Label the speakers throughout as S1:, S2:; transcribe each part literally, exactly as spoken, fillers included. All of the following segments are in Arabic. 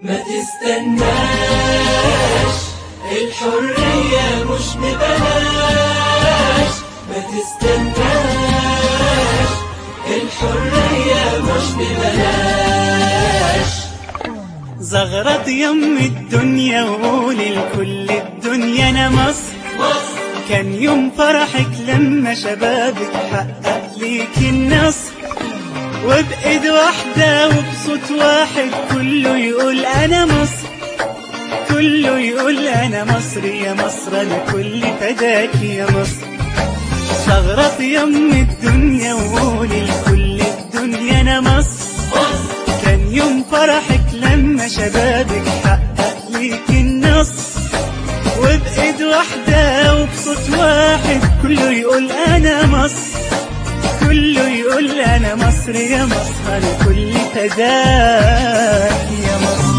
S1: ما تستناش، الحرية مش ببلاش. ما تستناش، الحرية مش ببلاش.
S2: زغرت يم الدنيا وقولي لكل الدنيا انا مصر.
S1: مصر
S2: كان يوم فرحك لما شبابك حقق ليك النصر، وبإيد واحدة وبصوت واحد كله يقول أنا مصر، كله يقول أنا مصر يا مصر، أنا كل فداك يا مصر. ثغرة يم الدنيا وقولي لكل الدنيا أنا مصر. كان يوم فرحك لما شبابك حقق ليك النصر، وبإيد واحدة وبصوت واحد كله يقول أنا مصر، كله يقول أنا مصر يا مصر، أنا كل فداك يا مصر.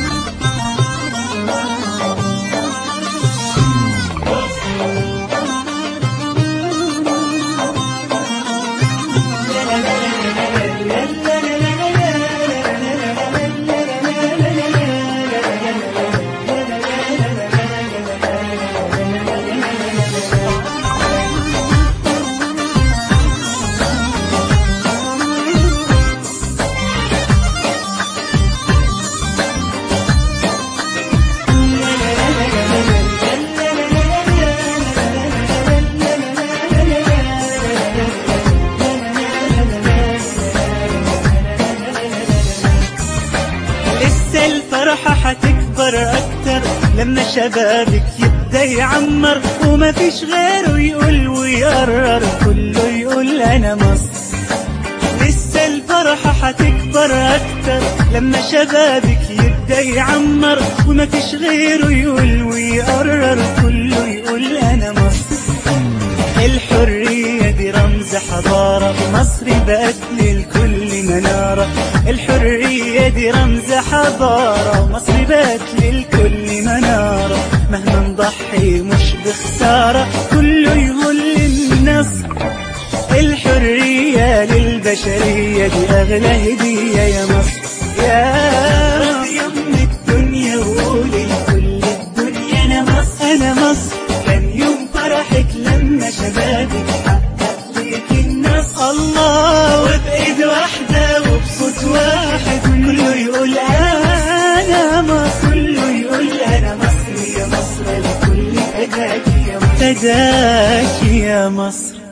S2: الفرحة هتكبر أكتر لما شبابك يبدأ يعمر، وما فيش غيره يقول ويقرر كله يقول أنا مصر. لسه الفرحة هتكبر أكتر لما شبابك يبدأ يعمر، وما فيش غيره يقول ويقرر كله يقول أنا مصر. الحرية دي رمز حضارة، مصر بقت للكل منارة. الحرية دي رمز حضارة، مصر بقت للكل منارة. مهما نضحي مش بخسارة، كله يقول النصر. الحرية للبشرية دي أغلى هدية يا مصر يا يم الدنيا وقولي لكل الدنيا أنا مصر، أنا مصر. كان يوم فرحك لما شبابك حقق ليك النصر، الله. وبإيد واحدة وبصوت واحد كله يقول أنا مصر، كله يقول أنا مصر يا مصر، لكل فداك يا مصر، فداك يا مصر.